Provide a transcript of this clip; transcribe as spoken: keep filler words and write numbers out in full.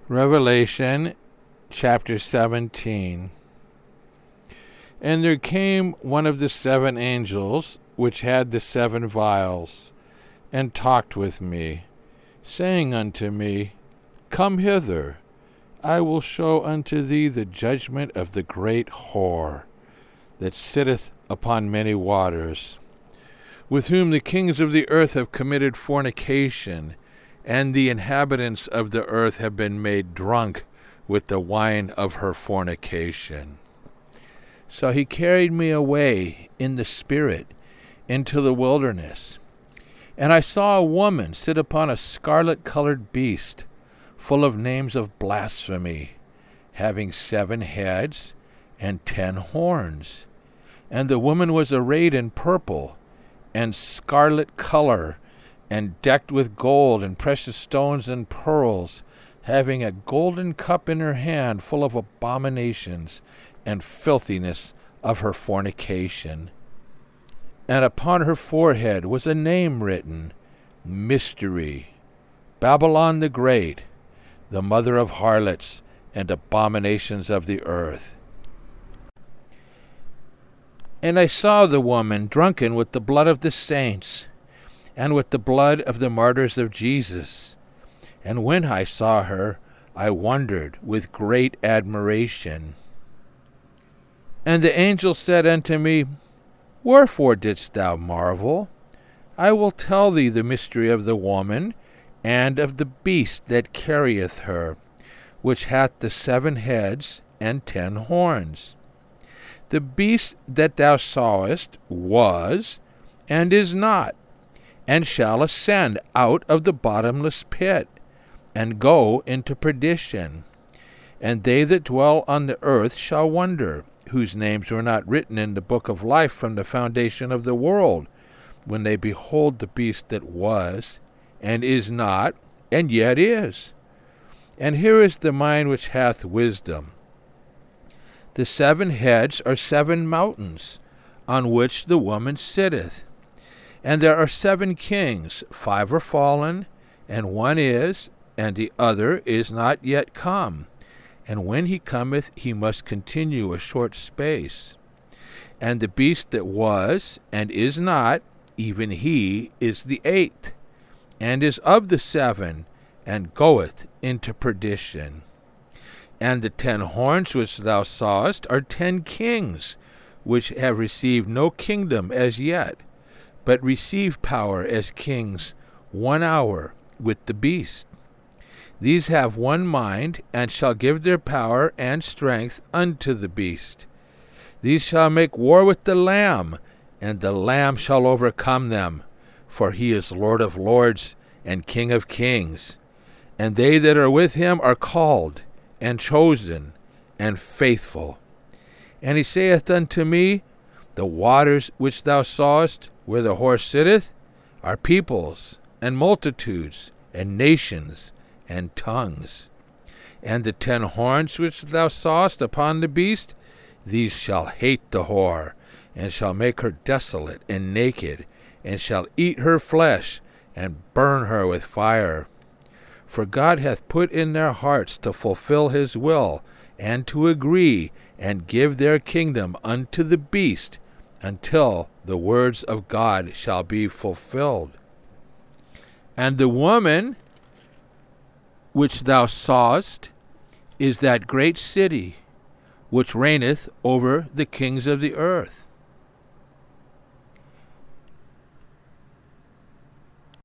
Revelation chapter seventeen. And there came one of the seven angels, which had the seven vials, and talked with me, saying unto me, Come hither, I will show unto thee the judgment of the great whore, that sitteth upon many waters, with whom the kings of the earth have committed fornication, and the inhabitants of the earth have been made drunk with the wine of her fornication. So he carried me away in the spirit into the wilderness, and I saw a woman sit upon a scarlet-colored beast, full of names of blasphemy, having seven heads and ten horns. And the woman was arrayed in purple and scarlet color, and decked with gold and precious stones and pearls, having a golden cup in her hand full of abominations and filthiness of her fornication. And upon her forehead was a name written, Mystery, Babylon the Great, the mother of harlots and abominations of the earth. And I saw the woman drunken with the blood of the saints, and with the blood of the martyrs of Jesus. And when I saw her, I wondered with great admiration. And the angel said unto me, Wherefore didst thou marvel? I will tell thee the mystery of the woman, and of the beast that carrieth her, which hath the seven heads and ten horns. The beast that thou sawest was, and is not, and shall ascend out of the bottomless pit, and go into perdition. And they that dwell on the earth shall wonder, whose names were not written in the book of life from the foundation of the world, when they behold the beast that was, and is not, and yet is. And here is the mind which hath wisdom. The seven heads are seven mountains, on which the woman sitteth. And there are seven kings, five are fallen, and one is, and the other is not yet come. And when he cometh, he must continue a short space. And the beast that was, and is not, even he is the eighth, and is of the seven, and goeth into perdition. And the ten horns which thou sawest are ten kings, which have received no kingdom as yet, but receive power as kings one hour with the beast. These have one mind, and shall give their power and strength unto the beast. These shall make war with the Lamb, and the Lamb shall overcome them, for he is Lord of lords and King of kings. And they that are with him are called, and chosen, and faithful. And he saith unto me, The waters which thou sawest, where the horse sitteth, are peoples, and multitudes, and nations, and tongues. And the ten horns which thou sawest upon the beast, these shall hate the whore, and shall make her desolate and naked, and shall eat her flesh, and burn her with fire. For God hath put in their hearts to fulfill his will, and to agree, and give their kingdom unto the beast, until the words of God shall be fulfilled. And the woman which thou sawest is that great city, which reigneth over the kings of the earth.